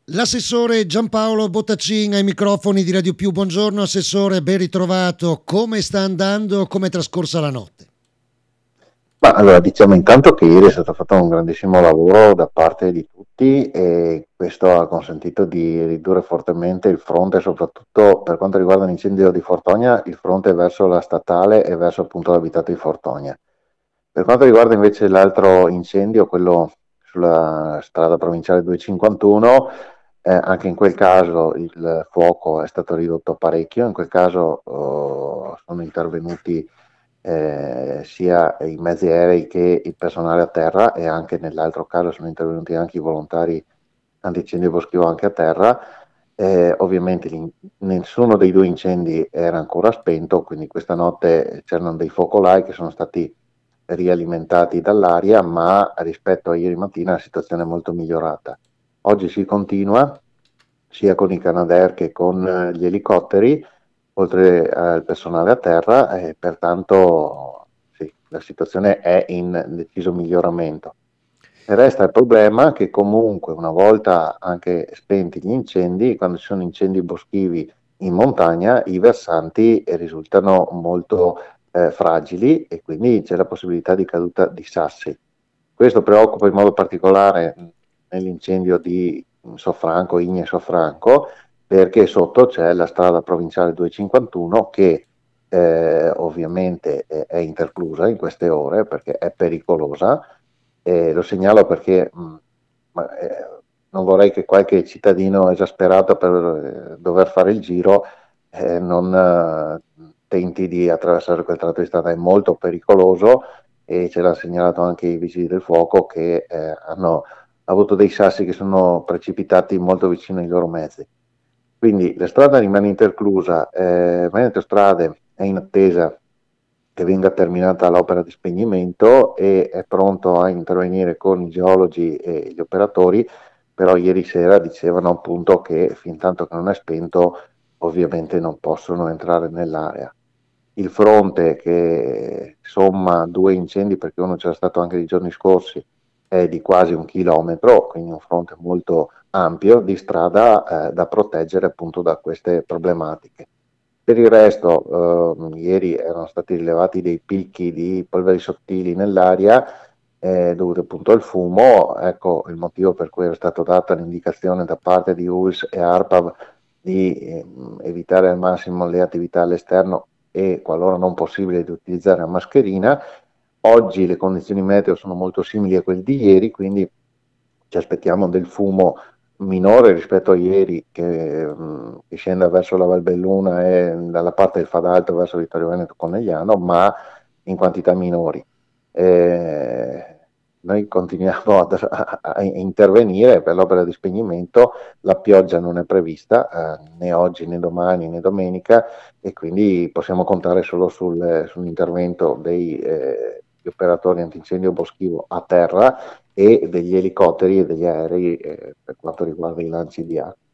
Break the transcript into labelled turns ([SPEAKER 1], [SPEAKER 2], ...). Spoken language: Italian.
[SPEAKER 1] L'assessore Giampaolo Bottacin ai microfoni di Radio Più. Buongiorno assessore, ben ritrovato. Come sta andando? Come è trascorsa la notte?
[SPEAKER 2] Ma allora diciamo intanto che ieri è stato fatto un grandissimo lavoro da parte di tutti e questo ha consentito di ridurre fortemente il fronte, soprattutto per quanto riguarda l'incendio di Fortonia, il fronte verso la statale e verso appunto l'abitato di Fortonia. Per quanto riguarda invece l'altro incendio, quello sulla strada provinciale 251, anche in quel caso il fuoco è stato ridotto parecchio, in quel caso sono intervenuti sia i mezzi aerei che il personale a terra e anche nell'altro caso sono intervenuti anche i volontari antincendio boschivo anche a terra. Ovviamente nessuno dei due incendi era ancora spento, quindi questa notte c'erano dei focolai che sono stati rialimentati dall'aria, ma rispetto a ieri mattina la situazione è molto migliorata. Oggi si continua sia con i Canadair che con gli elicotteri, oltre al personale a terra, e pertanto sì, la situazione è in deciso miglioramento. Resta il problema che comunque una volta anche spenti gli incendi, quando ci sono incendi boschivi in montagna, i versanti risultano molto fragili e quindi c'è la possibilità di caduta di sassi. Questo preoccupa in modo particolare nell'incendio di Sofranco, Igne Sofranco, perché sotto c'è la strada provinciale 251 che ovviamente è interclusa in queste ore perché è pericolosa. Lo segnalo perché non vorrei che qualche cittadino esasperato per dover fare il giro non tenti di attraversare quel tratto di strada, è molto pericoloso e ce l'ha segnalato anche i vigili del fuoco che hanno avuto dei sassi che sono precipitati molto vicino ai loro mezzi. Quindi la strada rimane interclusa, Veneto Strade è in attesa che venga terminata l'opera di spegnimento e è pronto a intervenire con i geologi e gli operatori, però ieri sera dicevano appunto che fin tanto che non è spento ovviamente non possono entrare nell'area. Il fronte che somma due incendi, perché uno c'era stato anche nei giorni scorsi, è di quasi 1 chilometro, quindi un fronte molto ampio di strada da proteggere appunto da queste problematiche. Per il resto, ieri erano stati rilevati dei picchi di polveri sottili nell'aria dovuti appunto al fumo. Ecco il motivo per cui era stata data l'indicazione da parte di ULS e ARPAV di evitare al massimo le attività all'esterno e, qualora non possibile, di utilizzare la mascherina. Oggi le condizioni meteo sono molto simili a quelle di ieri, quindi ci aspettiamo del fumo minore rispetto a ieri che scenda verso la Valbelluna e dalla parte del Fadalto verso Vittorio Veneto Conegliano, ma in quantità minori. Eh, Noi continuiamo a intervenire per l'opera di spegnimento, la pioggia non è prevista né oggi né domani né domenica e quindi possiamo contare solo sull'intervento degli operatori antincendio boschivo a terra e degli elicotteri e degli aerei per quanto riguarda i lanci di acqua.